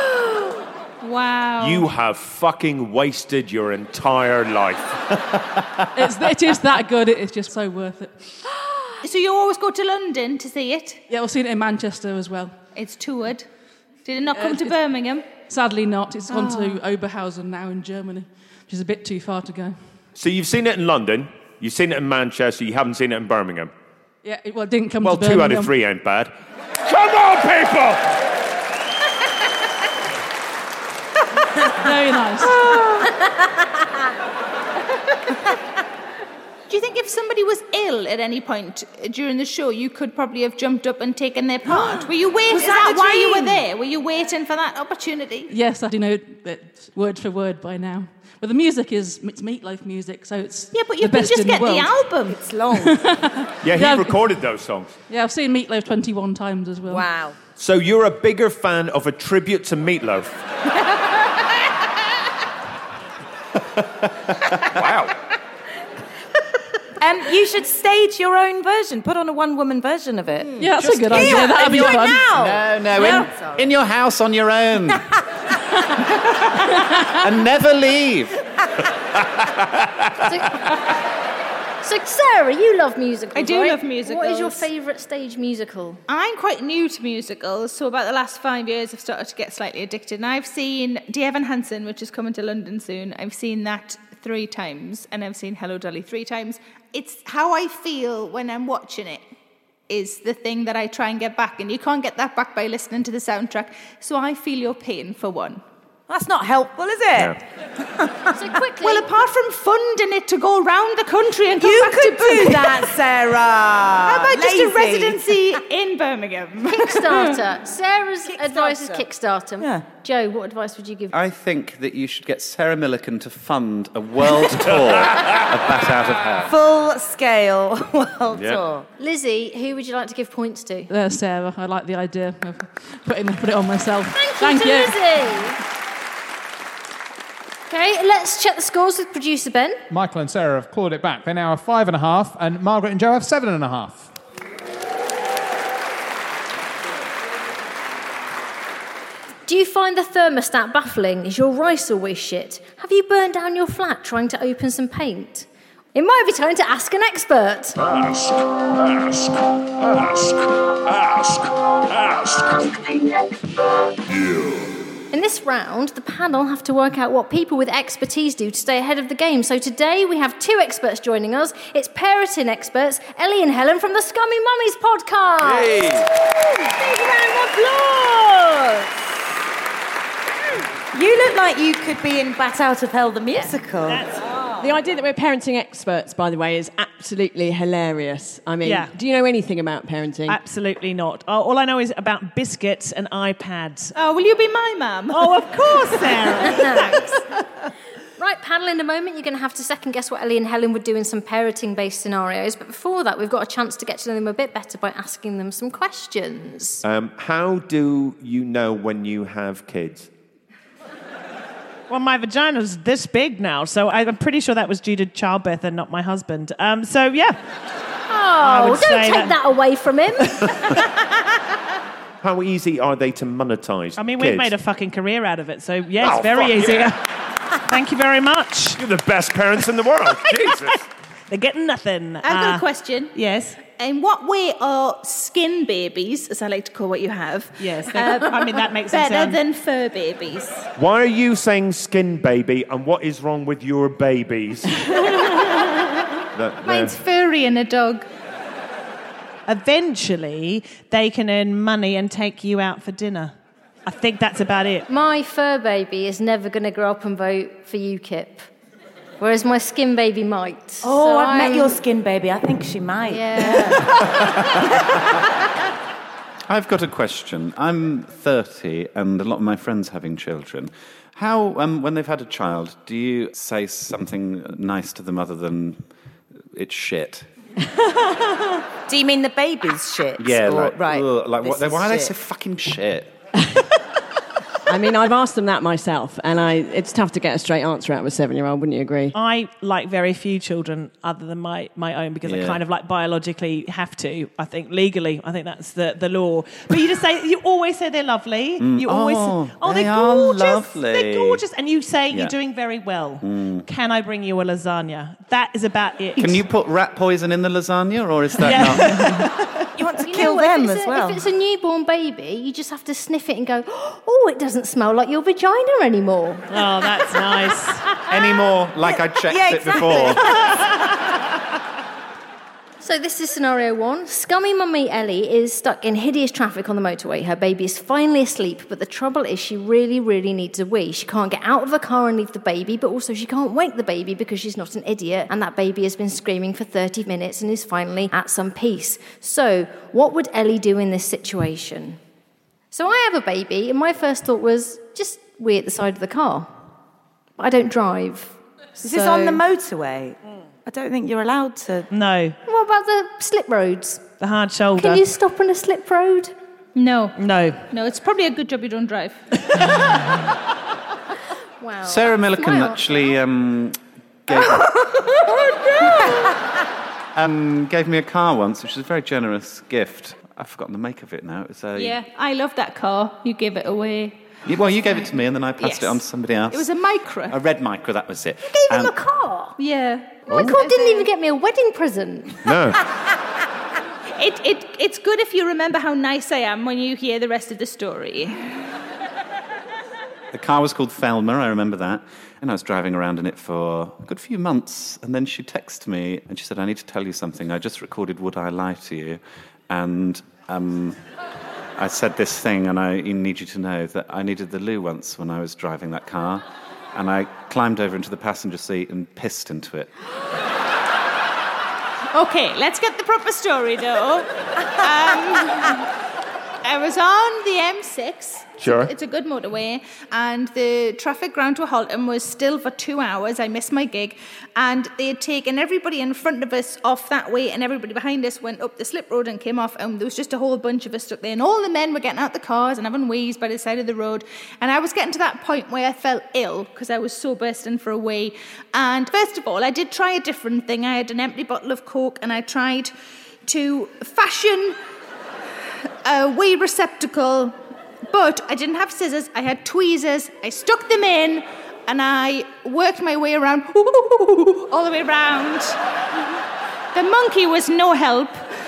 Wow. You have fucking wasted your entire life. It is that good. It is just so worth it. So you always go to London to see it? Yeah, we've seen it in Manchester as well. It's toured. Did it not come to Birmingham? Sadly not. It's gone to Oberhausen now in Germany, which is a bit too far to go. So you've seen it in London, you've seen it in Manchester, you haven't seen it in Birmingham. Yeah, it didn't come Well, to Birmingham. 2 out of 3 ain't bad. Come on, people! Very nice. Do you think if somebody was ill at any point during the show, you could probably have jumped up and taken their part? Were you waiting? Was Is that that the why you were dream? there? Were you waiting for that opportunity? Yes, I do know it word for word by now. But the music it's Meatloaf music, so it's Yeah, but you the can best just in get the the world. album. It's long. Yeah, he Yeah. recorded those songs. Yeah, I've seen Meatloaf 21 times as well. Wow. So you're a bigger fan of a tribute to Meatloaf? Wow. You should stage your own version. Put on a one-woman version of it. Yeah, that's a good idea. Here, That'd be do it fun. now. No, in your house on your own. And never leave. So, Sarah, you love musicals, I do right? love musicals. What is your favourite stage musical? I'm quite new to musicals, so about the last 5 years I've started to get slightly addicted. And I've seen Dear Evan Hansen, which is coming to London soon. I've seen that 3 times, and I've seen Hello Dolly 3 times. It's how I feel when I'm watching it is the thing that I try and get back, and you can't get that back by listening to the soundtrack. So I feel your pain for one. That's not helpful, is it? So quickly, Well, apart from funding it to go around the country and come You back could to do that, Sarah. How about just a Lazy. residency in Birmingham? Kickstarter. Sarah's advice is Kickstarter. Yeah. Joe, what advice would you give? I think that you should get Sarah Millican to fund a world tour of Bat Out of Hell. Full-scale world Yeah. tour. Lizzie, who would you like to give points to? Sarah, I like the idea of put it on myself. Thank you, Lizzie. Okay, let's check the scores with producer Ben. Michael and Sarah have clawed it back. They now have 5.5, and Margaret and Joe have 7.5. Do you find the thermostat baffling? Is your rice always shit? Have you burned down your flat trying to open some paint? It might be time to ask an expert. Ask, ask, ask, ask, ask. In this round, the panel have to work out what people with expertise do to stay ahead of the game. So today we have 2 experts joining us. It's parenting experts, Ellie and Helen from the Scummy Mummies podcast. Hey. Big round of applause. You look like you could be in Bat Out of Hell, the musical. The idea that we're parenting experts, by the way, is absolutely hilarious. I mean, do you know anything about parenting? Absolutely not. All I know is about biscuits and iPads. Oh, will you be my mum? Oh, of course, Sarah. Thanks. Right, panel, in a moment, you're going to have to second guess what Ellie and Helen would do in some parenting-based scenarios. But before that, we've got a chance to get to know them a bit better by asking them some questions. How do you know when you have kids? Well, my vagina's this big now, so I'm pretty sure that was due to childbirth and not my husband. So, yeah. Oh, don't take that away from him. How easy are they to monetize? I mean, kids? we've made a fucking career out of it, so, yes, very easy. Yeah. Thank you very much. You're the best parents in the world. Jesus. They're getting nothing. I've got a question. Yes. In what way are skin babies, as I like to call what you have, Yes, I mean, that makes sense. better than fur babies? Why are you saying skin baby, and what is wrong with your babies? Mine's furry and a dog. Eventually, they can earn money and take you out for dinner. I think that's about it. My fur baby is never going to grow up and vote for UKIP, whereas my skin baby might. Oh, So I've met your skin baby. I think she might. Yeah. I've got a question. I'm 30 and a lot of my friends having children. How, when they've had a child, do you say something nice to them other than it's shit? Do you mean the baby's shit? Yeah, or, like, right. Like, This is why are they shit. so fucking shit? I mean, I've asked them that myself, and it's tough to get a straight answer out of a 7-year-old, wouldn't you agree? I like very few children other than my own because I kind of like biologically have to. I think legally, I think that's the law. But you always say they're lovely. You always they they're are gorgeous. lovely. They're gorgeous, and you say Yeah. you're doing very well. Can I bring you a lasagna? That is about it. Can you put rat poison in the lasagna, or is that not? You want to You kill know what, them if as it's well. If it's a newborn baby, you just have to sniff it and go, oh, it doesn't smell like your vagina anymore. Oh, that's nice. Any more like I checked Yeah, it exactly. before? So this is scenario one. Scummy mummy Ellie is stuck in hideous traffic on the motorway. Her baby is finally asleep, but the trouble is she really, really needs a wee. She can't get out of the car and leave the baby, but also she can't wake the baby because she's not an idiot, and that baby has been screaming for 30 minutes and is finally at some peace. So what would Ellie do in this situation? So I have a baby, and my first thought was, just wee at the side of the car. But I don't drive. Is this on the motorway? I don't think you're allowed to. No, What about the slip roads? the hard shoulder. Can you stop on a slip road? No. No. No, it's probably a good job you don't drive. Wow. Sarah that's Millican my actually gave me a car once, which was a very generous gift. I've forgotten the make of it now. It was a, Yeah, I love that car. You gave it away. Well, you gave it to me, and then I passed it on to somebody else. It was a Micra. A red Micra, that was it. Gave him a car. Yeah. My God didn't even get me a wedding present. No. It's good if you remember how nice I am when you hear the rest of the story. The car was called Thelma, I remember that. And I was driving around in it for a good few months. And then she texted me and she said, I need to tell you something. I just recorded Would I Lie to You? And I said this thing, and I need you to know that I needed the loo once when I was driving that car. And I climbed over into the passenger seat and pissed into it. Okay, let's get the proper story, though. I was on the M6. Sure. It's a good motorway, and the traffic ground to a halt and was still for 2 hours. I missed my gig, and they had taken everybody in front of us off that way, and everybody behind us went up the slip road and came off, and there was just a whole bunch of us stuck there, and all the men were getting out the cars and having wheeze by the side of the road, and I was getting to that point where I felt ill because I was so bursting for a wee. And first of all, I did try a different thing. I had an empty bottle of Coke, and I tried to fashion a wee receptacle, but I didn't have scissors. I had tweezers. I stuck them in, and I worked my way around, all the way around. The monkey was no help.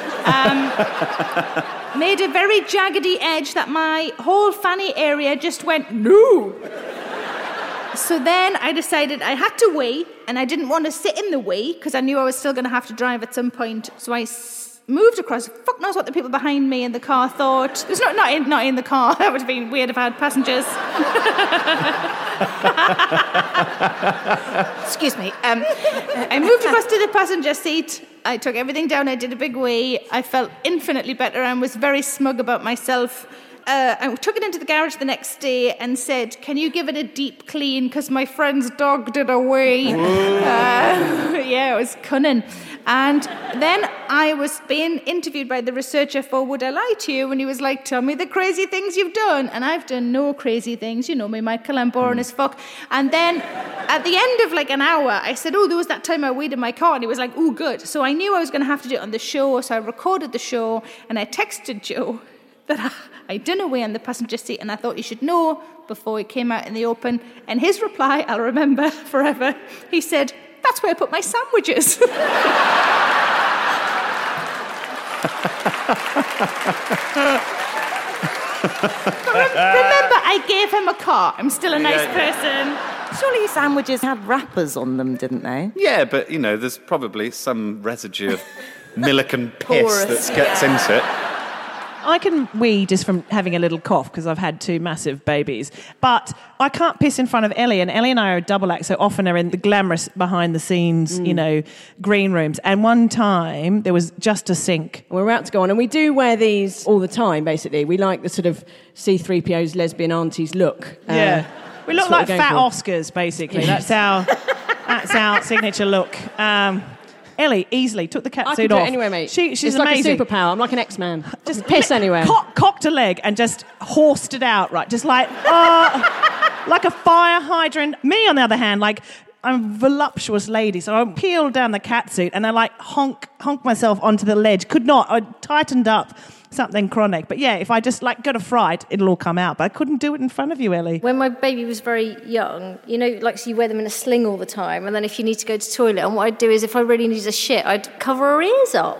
Made a very jaggedy edge that my whole fanny area just went, no. So then I decided I had to wee, and I didn't want to sit in the wee because I knew I was still going to have to drive at some point. So I moved across. Fuck knows what the people behind me in the car thought. It was not in the car. That would have been weird if I had passengers. Excuse me. I moved across to the passenger seat. I took everything down. I did a big wee. I felt infinitely better and was very smug about myself. I took it into the garage the next day and said, "Can you give it a deep clean? Because my friend's dog did a wee." Yeah, it was cunning. And then I was being interviewed by the researcher for Would I Lie to You? And he was like, "Tell me the crazy things you've done." And I've done no crazy things. You know me, Michael, I'm boring as fuck. And then at the end of like an hour, I said, "Oh, there was that time I weed in my car." And he was like, "Oh, good." So I knew I was going to have to do it on the show. So I recorded the show and I texted Joe that I done away on the passenger seat and I thought you should know before he came out in the open. And his reply, I'll remember forever, he said, "That's where I put my sandwiches." Remember, I gave him a car. I'm still a nice person. Surely sandwiches had wrappers on them, didn't they? Yeah, but, you know, there's probably some residue of Milliken piss that gets into it. I can wee just from having a little cough because I've had 2 massive babies. But I can't piss in front of Ellie, and Ellie and I are a double act, so often are in the glamorous behind-the-scenes, green rooms. And one time, there was just a sink. We're about to go on, and we do wear these all the time, basically. We like the sort of C-3PO's lesbian aunties look. Yeah. We look like fat Oscars, basically. That's our signature look. Ellie easily took the catsuit off. I can do it anyway, mate. She's it's amazing. Like a superpower. I'm like an X-Man. Just piss anywhere. Cocked a leg and just horsed it out, right? Just like a fire hydrant. Me, on the other hand, like I'm a voluptuous lady, so I peeled down the catsuit and I like honk myself onto the ledge. Could not. I tightened up something chronic. But yeah, if I just like got a fright, it'll all come out. But I couldn't do it in front of you, Ellie. When my baby was very young, you know, like so you wear them in a sling all the time, and then if you need to go to the toilet, and what I'd do is if I really needed a shit, I'd cover her ears up.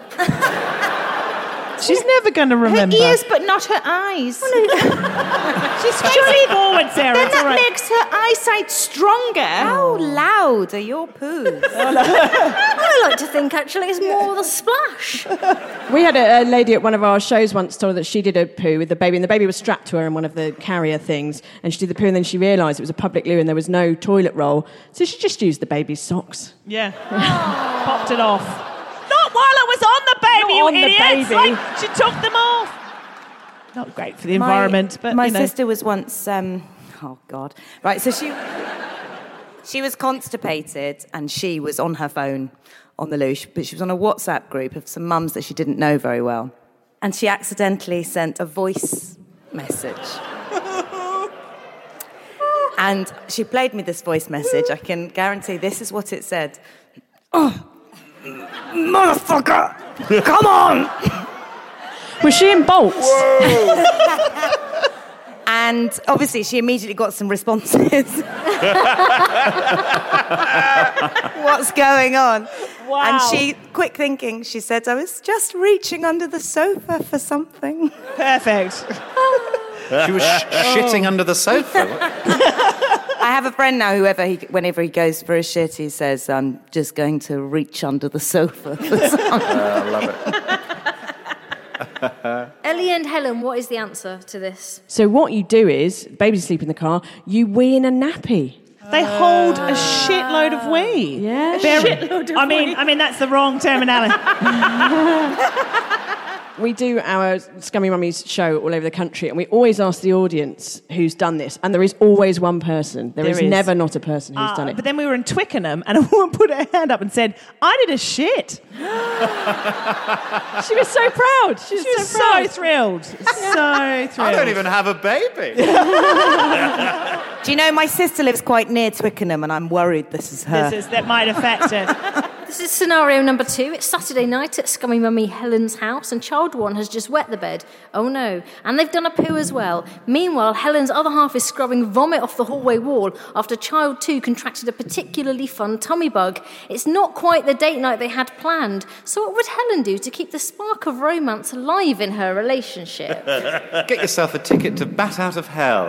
She's never going to remember. Her ears, but not her eyes. She's facing forward, Sarah. Then that makes her eyesight stronger. How loud are your poos? I like to think, actually, it's more the splash. We had a lady at one of our shows once told that she did a poo with the baby, and the baby was strapped to her in one of the carrier things, and she did the poo, and then she realised it was a public loo and there was no toilet roll, so she just used the baby's socks. Yeah. Popped it off. Not while I was on the baby, Not on you the idiots! baby. Like, she took them off. Not great for the environment, but my you know. sister was once. Oh God! Right, so she was constipated and she was on her phone on the loo, but she was on a WhatsApp group of some mums that she didn't know very well, and she accidentally sent a voice message. And she played me this voice message. I can guarantee this is what it said. "Oh, motherfucker, come on!" Was she in bolts? And obviously she immediately got some responses. What's going on? Wow. And she, quick thinking, she said, "I was just reaching under the sofa for something." Perfect. She was shitting under the sofa. I have a friend now, whenever he goes for a shit, he says, "I'm just going to reach under the sofa for something." I love it. Ellie and Helen, what is the answer to this? So what you do is, baby's asleep in the car, you wee in a nappy. They hold a shitload of wee. Yeah. Shitload of wee. I mean, that's the wrong terminology. We do our Scummy Mummies show all over the country, and we always ask the audience who's done this, and there is always one person. There is never not a person who's done it. But then we were in Twickenham, and a woman put her hand up and said, "I did a shit." She was so proud. She was so thrilled. So thrilled. I don't even have a baby. Do you know, my sister lives quite near Twickenham, and I'm worried this is her. That might affect it. This is scenario number 2. It's Saturday night at Scummy Mummy Helen's house, and child 1 has just wet the bed. Oh no. And they've done a poo as well. Meanwhile, Helen's other half is scrubbing vomit off the hallway wall after child 2 contracted a particularly fun tummy bug. It's not quite the date night they had planned. So what would Helen do to keep the spark of romance alive in her relationship? Get yourself a ticket to Bat Out of Hell.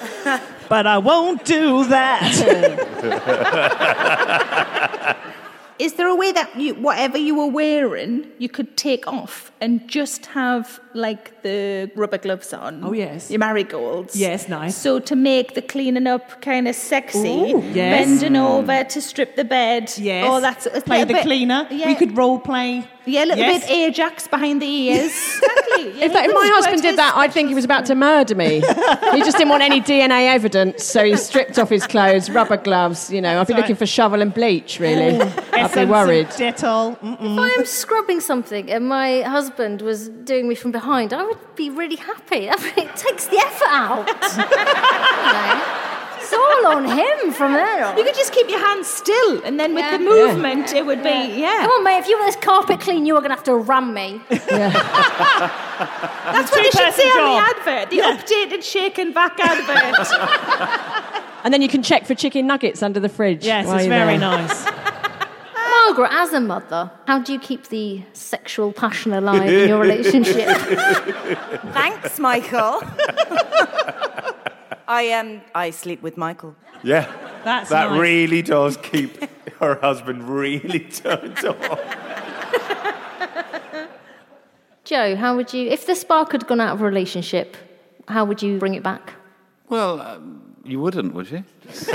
But I won't do that. Is there a way that whatever you were wearing, you could take off and just have like the rubber gloves on? Oh, yes. Your marigolds. Yes, nice. So to make the cleaning up kind of sexy, Ooh, yes. bending over to strip the bed. Yes. Oh, that's play the cleaner. Yeah. We could role play. Yeah, a little Yes. bit Ajax behind the ears. Exactly. Yeah, If my husband did that, I'd think he was about to murder me. He just didn't want any DNA evidence, so he stripped off his clothes, rubber gloves. I'd be looking for shovel and bleach, really. I'd be worried. Dettol. If I am scrubbing something and my husband was doing me from behind, I would be really happy. It takes the effort out. It's all on him from there on. You could just keep your hands still, and then with the movement, it would be, Come on, mate, if you want this carpet clean, you are going to have to ram me. That's what they should say on the advert, the updated shaken back advert. And then you can check for chicken nuggets under the fridge. Yes, while it's you're very there. nice. Margaret, as a mother, how do you keep the sexual passion alive in your relationship? Thanks, Michael. I sleep with Michael. Yeah. That nice. really does keep her husband really turned on. Joe, how would you, if the spark had gone out of a relationship, how would you bring it back? Well, you wouldn't, would you?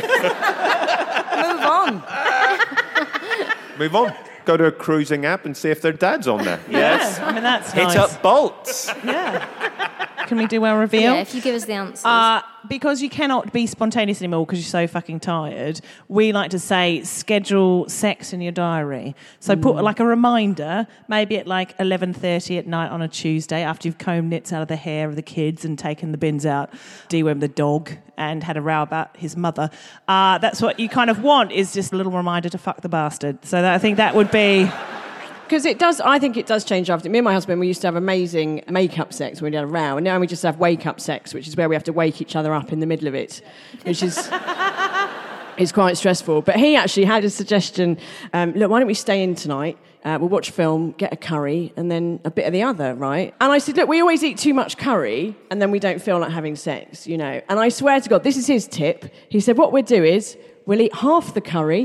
Move on. Move on. Go to a cruising app and see if their dad's on there. Yes. I mean, that's Hit nice. up bolts. Yeah. Can we do our reveal? Yeah, if you give us the answers. Because you cannot be spontaneous anymore because you're so fucking tired, we like to say schedule sex in your diary. So put like a reminder, maybe at like 11:30 at night on a Tuesday after you've combed nits out of the hair of the kids and taken the bins out, dewormed the dog and had a row about his mother. That's what you kind of want, is just a little reminder to fuck the bastard. So I think that would be... Because I think it does change after. Me and my husband, we used to have amazing make-up sex when we had a row, and now we just have wake-up sex, which is where we have to wake each other up in the middle of it, which is quite stressful. But he actually had a suggestion, look, why don't we stay in tonight, we'll watch a film, get a curry, and then a bit of the other, right? And I said, look, we always eat too much curry, and then we don't feel like having sex, And I swear to God, this is his tip. He said, what we'll do is, we'll eat half the curry,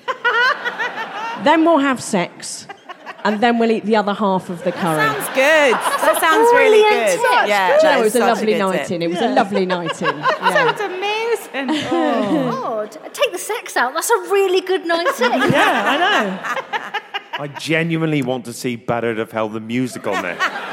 then we'll have sex, and then we'll eat the other half of the curry. Sounds good. That sounds really good. Yeah, it was a lovely night in. It was a lovely night in. Sounds amazing. God, take the sex out. That's a really good night in. Yeah, I know. I genuinely want to see Battered of Hell, the musical now.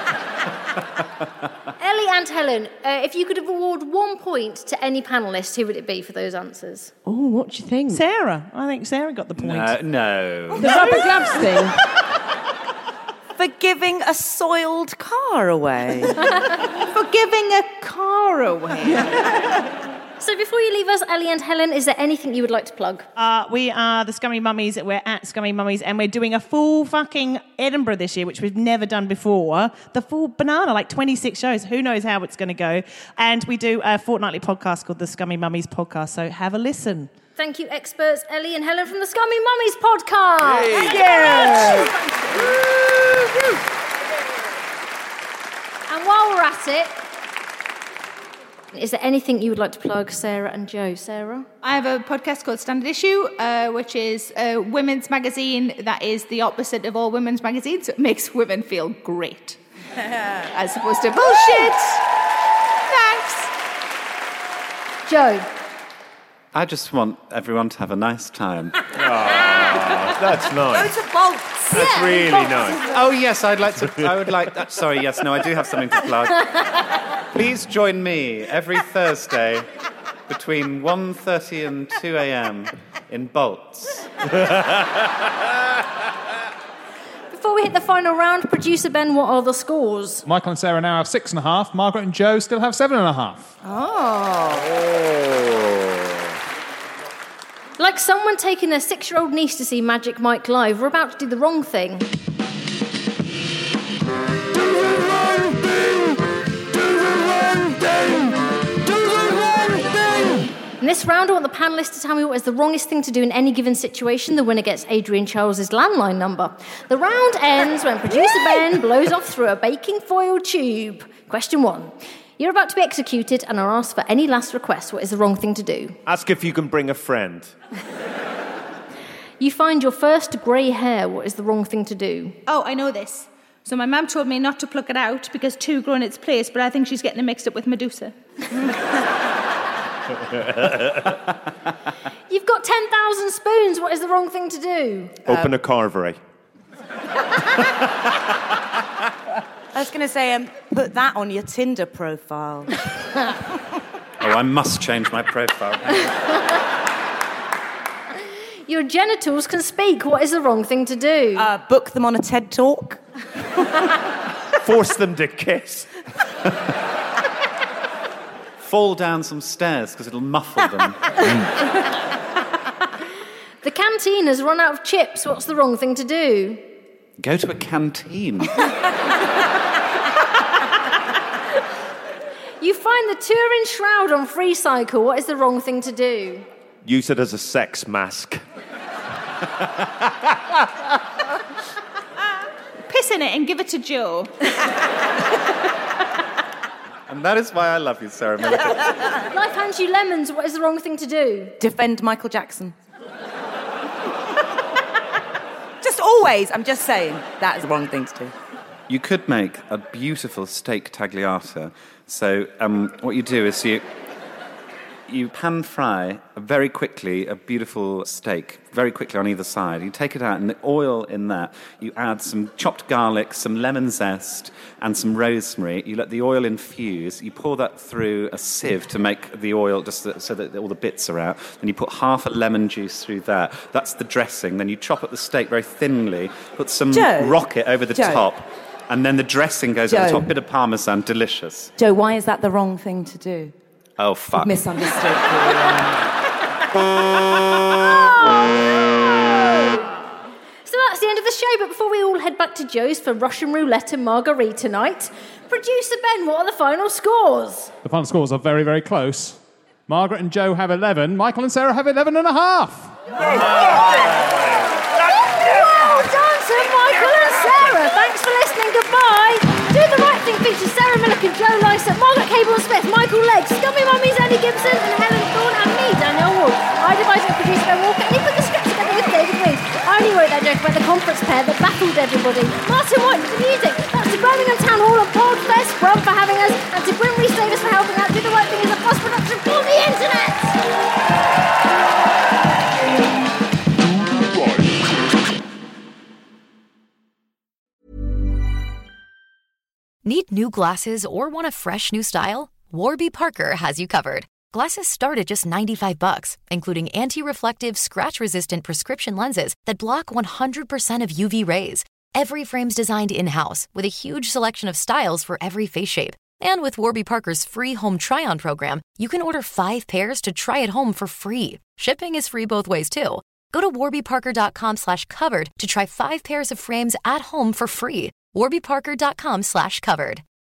Ellie and Helen, if you could award 1 point to any panellist, who would it be for those answers? Oh, what do you think? Sarah. I think Sarah got the point. No. The rubber gloves thing. For giving a soiled car away. For giving a car away. So before you leave us, Ellie and Helen, is there anything you would like to plug? We are the Scummy Mummies. We're at Scummy Mummies, and we're doing a full fucking Edinburgh this year, which we've never done before. The full banana, like 26 shows. Who knows how it's going to go? And we do a fortnightly podcast called the Scummy Mummies Podcast, so have a listen. Thank you, experts Ellie and Helen from the Scummy Mummies Podcast. Hey. Thank you very much. And while we're at it, is there anything you would like to plug, Sarah and Joe? Sarah? I have a podcast called Standard Issue, which is a women's magazine that is the opposite of all women's magazines. It makes women feel great. As opposed to bullshit. Thanks. Joe? I just want everyone to have a nice time. That's nice. Go to Bolts. That's really nice. Oh, yes, I would like that. Sorry, yes, no, I do have something to plug. Please join me every Thursday between 1:30 and 2 a.m. in Bolts. Before we hit the final round, producer Ben, what are the scores? Michael and Sarah now have 6.5. Margaret and Joe still have 7.5. Like someone taking their 6-year-old niece to see Magic Mike live, we're about to do the wrong thing. In this round, I want the panellists to tell me what is the wrongest thing to do in any given situation. The winner gets Adrian Charles's landline number. The round ends when producer Ben blows off through a baking foil tube. Question 1. You're about to be executed and are asked for any last request. What is the wrong thing to do? Ask if you can bring a friend. You find your first grey hair. What is the wrong thing to do? Oh, I know this. So my mum told me not to pluck it out because 2 grow in its place, but I think she's getting it mixed up with Medusa. You've got 10,000 spoons. What is the wrong thing to do? Open a carvery. I was going to say, put that on your Tinder profile. I must change my profile. Your genitals can speak. What is the wrong thing to do? Book them on a TED Talk. Force them to kiss. Fall down some stairs because it'll muffle them. The canteen has run out of chips. What's the wrong thing to do? Go to a canteen. You find the Turin Shroud on FreeCycle. What is the wrong thing to do? Use it as a sex mask. Piss in it and give it to Joe. And that is why I love you, Sarah Millican. Life hands you lemons. What is the wrong thing to do? Defend Michael Jackson. Just always, I'm just saying, that is the wrong thing to do. You could make a beautiful steak tagliata. So what you do is you pan fry very quickly a beautiful steak, very quickly on either side. You take it out, and the oil in that, you add some chopped garlic, some lemon zest, and some rosemary. You let the oil infuse. You pour that through a sieve to make the oil just so that all the bits are out. Then you put half a lemon juice through that. That's the dressing. Then you chop up the steak very thinly, put some rocket over the top, and then the dressing goes on the top. Bit of parmesan, delicious. Joe, why is that the wrong thing to do? Oh, fuck. You've misunderstood. So that's the end of the show, but before we all head back to Joe's for Russian roulette and margarita night, producer Ben, what are the final scores? The final scores are very, very close. Margaret and Joe have 11. Michael and Sarah have 11 and a half. Well done to Michael and Sarah. Thanks for listening. Goodbye. Do the Right Thing features Sarah Millican, Joe Lycett, Margaret Cable-Smith, Michael Legg, Scummy Mummies, Andy Gibson, and Helen Thorne, and me, Danielle Ward. I devised and produced Ben Walker, and he put the script together with David Reed. I only wrote that joke about the conference pair that baffled everybody. Martin White did the music. That's to Birmingham Town Hall and Podfest, Brum for having us, and to Gwen Reese Davis for helping out. Do the Right Thing is a post production for the internet. Need new glasses or want a fresh new style? Warby Parker has you covered. Glasses start at just $95, including anti-reflective, scratch-resistant prescription lenses that block 100% of UV rays. Every frame's designed in-house with a huge selection of styles for every face shape. And with Warby Parker's free home try-on program, you can order 5 pairs to try at home for free. Shipping is free both ways, too. Go to warbyparker.com/covered to try 5 pairs of frames at home for free. warbyparker.com/covered.